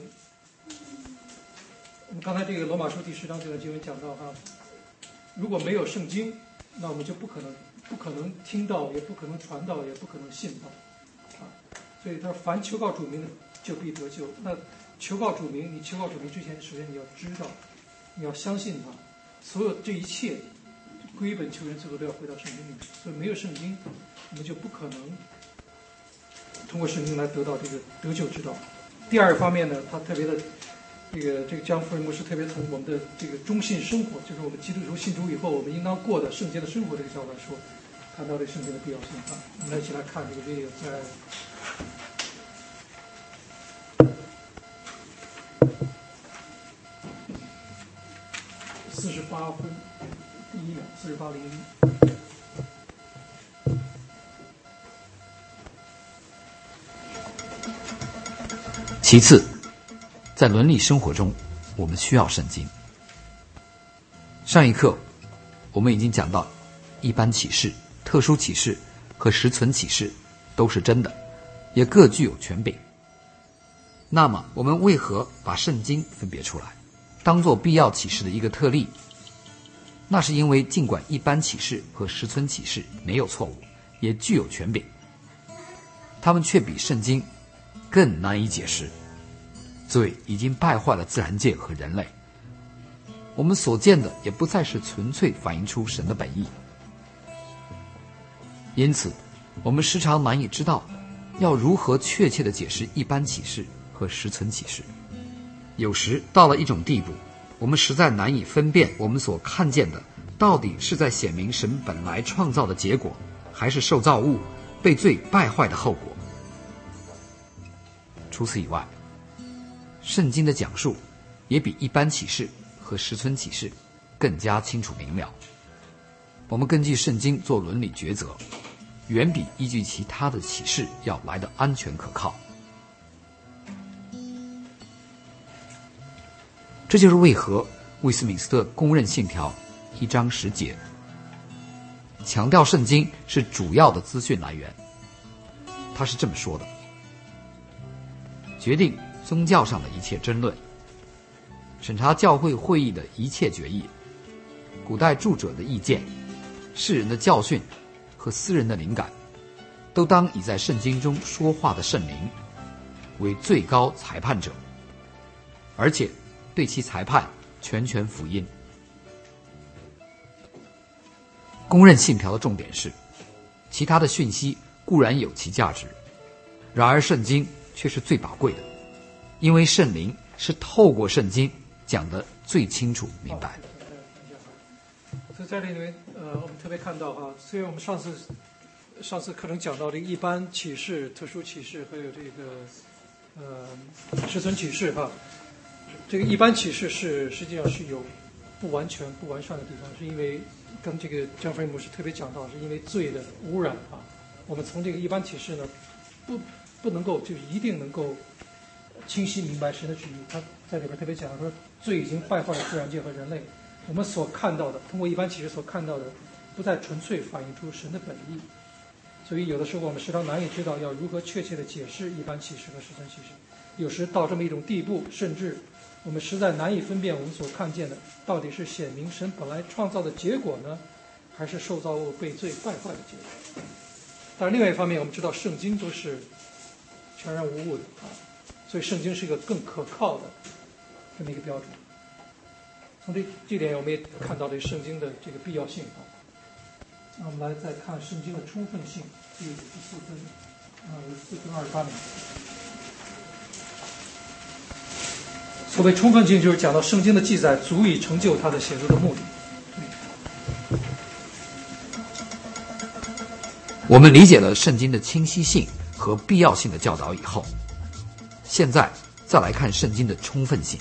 我们刚才这个罗马书第十章这段经文讲到哈，如果没有圣经，那我们就不可能不可能听到，也不可能传道，也不可能信道啊。所以他说，凡求告主名的，就必得救。那求告主名，你求告主名之前，首先你要知道，你要相信他，所有这一切归本求源，最后都要回到圣经里面。所以没有圣经，我们就不可能通过圣经来得到这个得救之道。第二方面呢，他特别的这个这个江夫人牧师特别从我们的这个忠信生活，就是我们基督徒信主以后，我们应当过的圣洁的生活这个角度来说，谈到这个圣经的必要性啊。我们来一起来看这个 video 在四十八分第一秒，四十八零一。 其次，在伦理生活中，我们需要圣经。上一课我们已经讲到，一般启示、特殊启示和实存启示都是真的，也各具有权柄。那么我们为何把圣经分别出来，当作必要启示的一个特例？那是因为尽管一般启示和实存启示没有错误，也具有权柄，他们却比圣经更难以解释。罪已经败坏了自然界和人类，我们所见的也不再是纯粹反映出神的本意。因此我们时常难以知道要如何确切地解释一般启示和实存启示。有时到了一种地步，我们实在难以分辨我们所看见的到底是在显明神本来创造的结果，还是受造物被罪败坏的后果。除此以外，圣经的讲述也比一般启示和实存启示更加清楚明了。我们根据圣经做伦理抉择，远比依据其他的启示要来得安全可靠。这就是为何威斯敏斯特公认信条一章十节强调圣经是主要的资讯来源。他是这么说的：决定宗教上的一切争论，审查教会会议的一切决议，古代著者的意见，世人的教训和和私人的灵感，都当以在圣经中说话的圣灵为最高裁判者，而且对其裁判全权福音。公认信条的重点是，其他的讯息固然有其价值，然而圣经却是最宝贵的，因为圣灵是透过圣经讲得最清楚明白。 所以在这里面，呃，我们特别看到哈，虽然我们上次上次课程讲到这个一般启示、特殊启示，还有这个呃实存启示哈，这个一般启示是实际上是有不完全、不完善的地方，是因为跟这个张福音牧师特别讲到，是因为罪的污染啊。我们从这个一般启示呢，不不能够就是一定能够清晰明白神的旨意。他在里边特别讲说，罪已经败坏了自然界和人类。我们所看到的，通过一般启示所看到的，不再纯粹反映出神的本意。所以有的时候我们时常难以知道要如何确切地解释一般启示和实存启示。有时到这么一种地步，甚至我们实在难以分辨我们所看见的到底是显明神本来创造的结果呢，还是受造物被罪败坏的结果。但是另外一方面，我们知道圣经都是全然无误的啊，所以圣经是一个更可靠的这么一个标准。从这这点我们也看到这圣经的这个必要性啊。那我们来再看圣经的充分性，第五十四分啊，四分二十八秒。所谓充分性，就是讲到圣经的记载足以成就它的写作的目的。 我们理解了圣经的清晰性和必要性的教导以后，现在再来看圣经的充分性。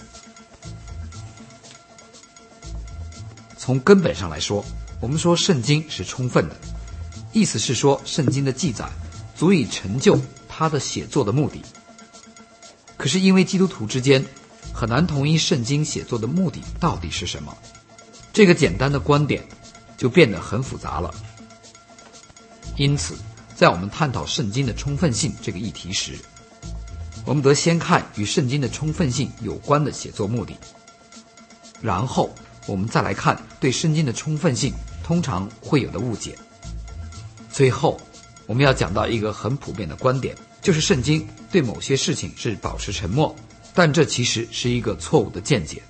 从根本上来说，我们说圣经是充分的，意思是说圣经的记载足以成就它的写作的目的。可是因为基督徒之间很难同意圣经写作的目的到底是什么，这个简单的观点就变得很复杂了。因此在我们探讨圣经的充分性这个议题时，我们得先看与圣经的充分性有关的写作目的，然后我们再来看对圣经的充分性通常会有的误解。最后我们要讲到一个很普遍的观点，就是圣经对某些事情是保持沉默，但这其实是一个错误的见解。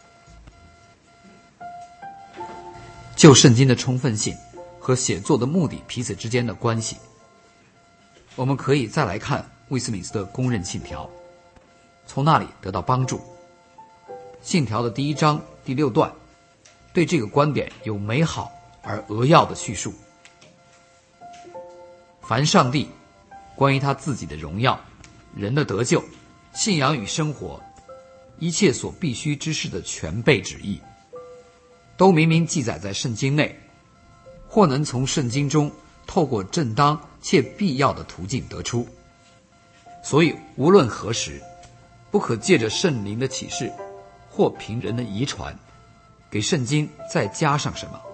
就圣经的充分性和写作的目的彼此之间的关系，我们可以再来看威斯敏斯特公认信条，从那里得到帮助。信条的第一章第六段对这个观点有美好而扼要的叙述。凡上帝关于他自己的荣耀、人的得救、信仰与生活一切所必须之事的全备旨意，都明明记载在圣经内，或能从圣经中透过正当且必要的途径得出。所以无论何时，不可借着圣灵的启示或凭人的遗传给圣经再加上什么。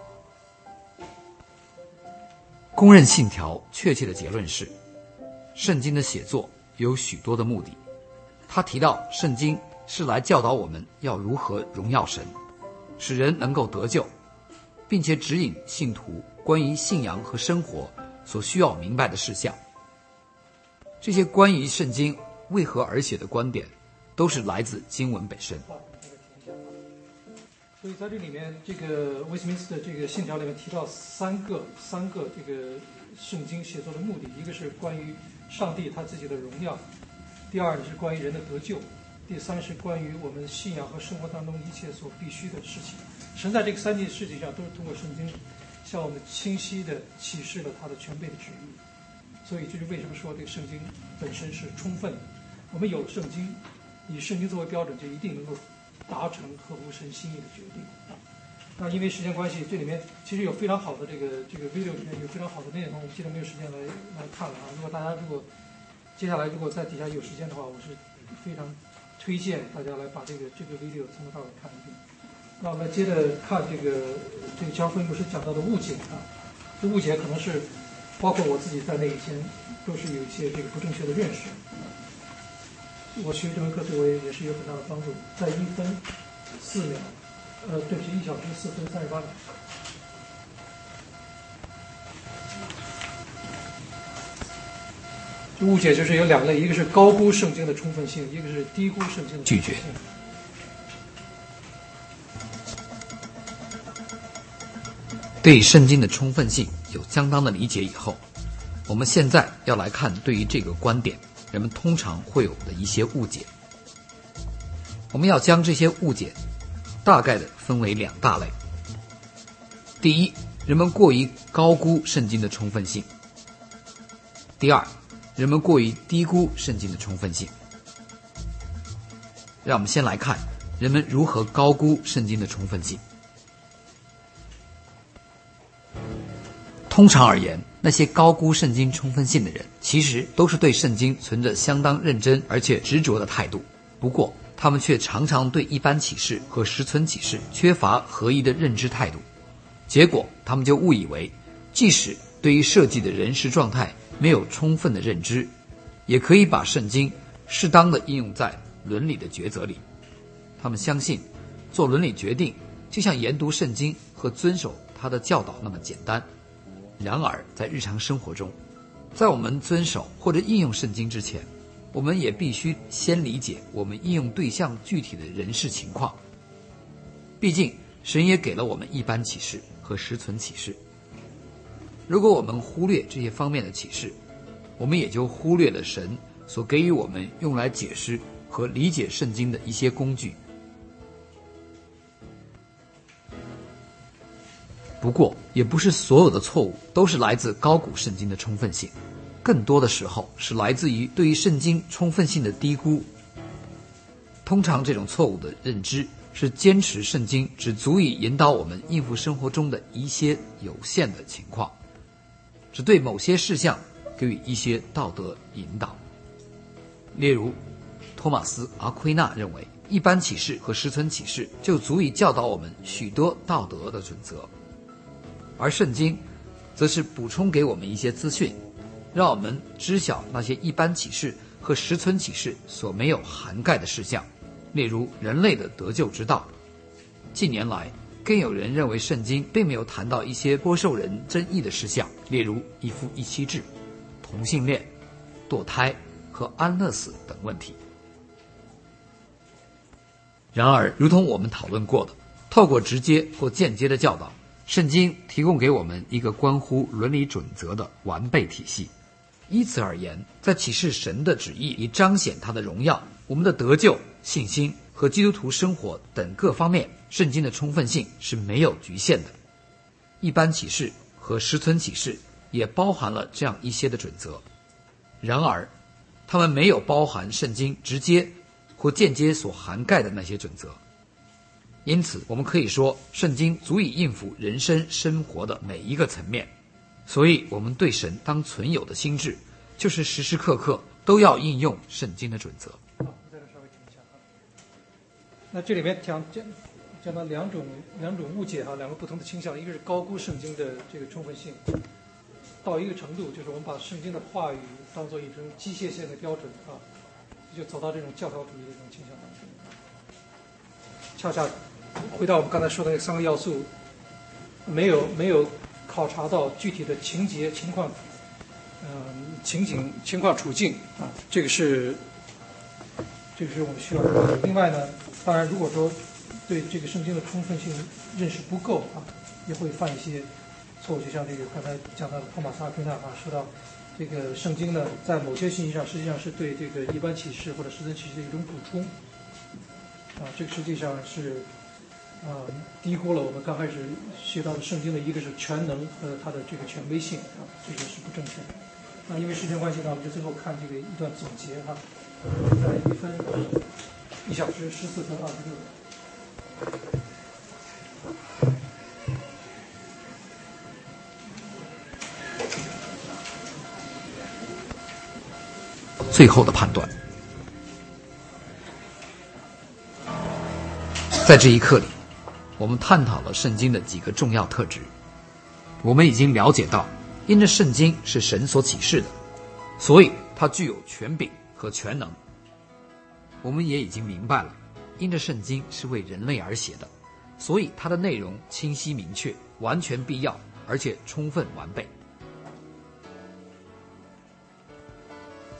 公认信条确切的结论是，圣经的写作有许多的目的。他提到圣经是来教导我们要如何荣耀神，使人能够得救，并且指引信徒关于信仰和生活所需要明白的事项。这些关于圣经为何而写的观点都是来自经文本身。 所以在这里面，这个威斯敏斯特这个信条里面提到三个三个这个圣经写作的目的，一个是关于上帝他自己的荣耀，第二呢是关于人的得救，第三是关于我们信仰和生活当中一切所必须的事情。神在这个三件事情上都是通过圣经向我们清晰地启示了他的全备的旨意。所以这是为什么说这个圣经本身是充分的。我们有圣经，以圣经作为标准，就一定能够达成合乎神心意的决定啊。那因为时间关系，这里面其实有非常好的这个这个 video 里面有非常好的内容，我们现在没有时间来来看了啊。如果大家如果接下来如果在底下有时间的话，我是非常推荐大家来把这个这个 video 从头到尾看一遍。那我们接着看这个这个江辉牧师讲到的误解啊，这误解可能是包括我自己在内以前都是有一些这个不正确的认识。我学这门课对我也是有很大的帮助。在一分四秒，呃，对不起，一小时四分三十八秒。 这误解就是有两类，一个是高估圣经的充分性，一个是低估圣经的拒绝。对圣经的充分性有相当的理解以后，我们现在要来看对于这个观点人们通常会有的一些误解。我们要将这些误解大概的分为两大类。第一，人们过于高估圣经的充分性；第二，人们过于低估圣经的充分性。让我们先来看人们如何高估圣经的充分性。通常而言，那些高估圣经充分性的人，其实都是对圣经存着相当认真而且执着的态度。不过，他们却常常对一般启示和实存启示缺乏合一的认知态度。结果，他们就误以为，即使对于设计的人事状态没有充分的认知，也可以把圣经适当的应用在伦理的抉择里。他们相信，做伦理决定就像研读圣经和遵守它的教导那么简单。然而，在日常生活中，在我们遵守或者应用圣经之前，我们也必须先理解我们应用对象具体的人事情况。毕竟，神也给了我们一般启示和实存启示。如果我们忽略这些方面的启示，我们也就忽略了神所给予我们用来解释和理解圣经的一些工具。不过，也不是所有的错误都是来自高估圣经的充分性，更多的时候是来自于对于圣经充分性的低估。通常这种错误的认知是坚持圣经只足以引导我们应付生活中的一些有限的情况，只对某些事项给予一些道德引导。例如，托马斯·阿奎那认为，一般启示和实存启示就足以教导我们许多道德的准则，而圣经则是补充给我们一些资讯，让我们知晓那些一般启示和实存启示所没有涵盖的事项，例如人类的得救之道。近年来，更有人认为圣经并没有谈到一些颇受人争议的事项，例如一夫一妻制、同性恋、堕胎和安乐死等问题。然而，如同我们讨论过的，透过直接或间接的教导，圣经提供给我们一个关乎伦理准则的完备体系。依此而言，在启示神的旨意以彰显他的荣耀，我们的得救、信心和基督徒生活等各方面，圣经的充分性是没有局限的。一般启示和实存启示也包含了这样一些的准则，然而它们没有包含圣经直接或间接所涵盖的那些准则。因此，我们可以说，圣经足以应付人生生活的每一个层面。所以，我们对神当存有的心智，就是时时刻刻都要应用圣经的准则。 好，在这稍微停一下啊。那这里面讲讲讲到两种两种误解哈，两个不同的倾向，一个是高估圣经的这个充分性，到一个程度，就是我们把圣经的话语当做一种机械性的标准啊，就走到这种教条主义的这种倾向当中。恰恰回到我们刚才说的那三个要素，没有没有考察到具体的情节情况，嗯、呃，情景情况处境啊，这个是这个是我们需要的。另外呢，当然如果说对这个圣经的充分性认识不够啊，也会犯一些错误，就像这个刚才讲到的托马斯·阿奎那啊，说到这个圣经呢，在某些信息上实际上是对这个一般启示或者实存启示的一种补充。啊，这个实际上是，啊，低估了我们刚开始学到的圣经的一个是全能和它的这个权威性啊，这个是不正确的。那因为时间关系呢，我们就最后看这个一段总结哈，在一分一小时十四分二十六。 最后的判断。在这一课里，我们探讨了圣经的几个重要特质。我们已经了解到，因着圣经是神所启示的，所以它具有权柄和全能。我们也已经明白了，因着圣经是为人类而写的，所以它的内容清晰明确，完全必要，而且充分完备。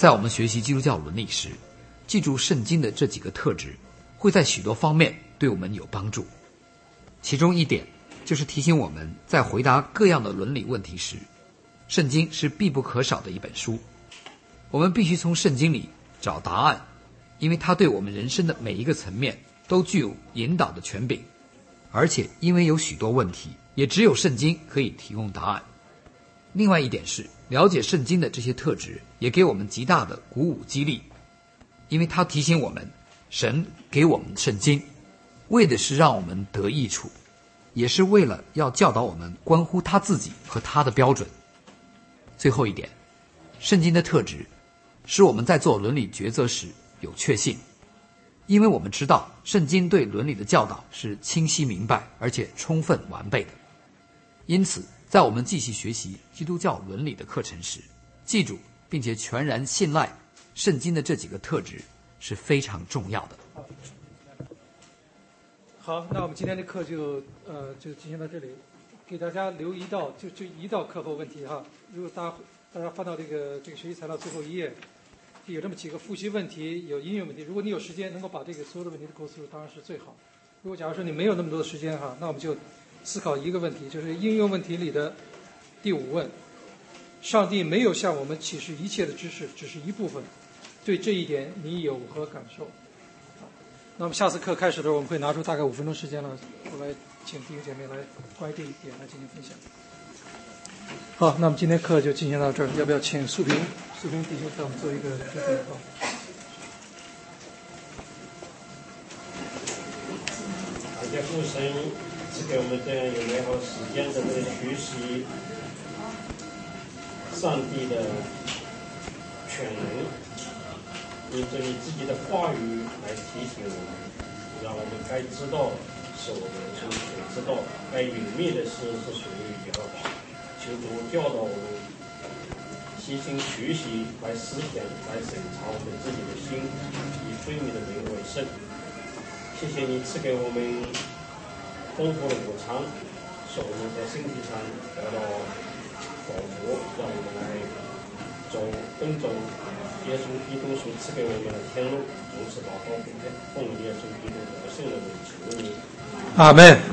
在我们学习基督教伦理时，记住圣经的这几个特质，会在许多方面对我们有帮助。其中一点就是提醒我们在回答各样的伦理问题时，圣经是必不可少的一本书。我们必须从圣经里找答案，因为它对我们人生的每一个层面都具有引导的权柄，而且因为有许多问题，也只有圣经可以提供答案。另外一点是，了解圣经的这些特质也给我们极大的鼓舞激励，因为它提醒我们，神给我们圣经，为的是让我们得益处，也是为了要教导我们关乎他自己和他的标准。最后一点，圣经的特质使我们在做伦理抉择时有确信，因为我们知道圣经对伦理的教导是清晰明白而且充分完备的。因此在我们继续学习基督教伦理的课程时，记住并且全然信赖圣经的这几个特质是非常重要的。 好，那我们今天的课就呃就进行到这里，给大家留一道就就一道课后问题哈。如果大家大家翻到这个这个学习材料最后一页，有这么几个复习问题，有应用问题。如果你有时间能够把这个所有的问题都 go through， 当然是最好。如果假如说你没有那么多的时间哈，那我们就思考一个问题，就是应用问题里的第五问：上帝没有向我们启示一切的知识，只是一部分。对这一点你有何感受？那么下次课开始的时候，我们会拿出大概五分钟时间了，我来请弟兄姐妹来关于这一点来进行分享。好，那么今天课就进行到这儿，要不要请苏平苏平弟兄给我们做一个这个报告？ 感谢父神赐给我们这样有美好时间的这个学习上帝的全能，以着你自己的话语来提醒我们，让我们该知道的是我们所知道的，该隐秘的事是属于耶和华。求主教导我们悉心学习，来思想，来审查我们自己的心，以尊你的名为圣。谢谢你赐给我们丰富的午餐，使我们在身体上得到饱足，让我们来走跟走耶稣基督所赐给我们的天路，如此祷告奉耶稣基督得胜的名求你。 阿们。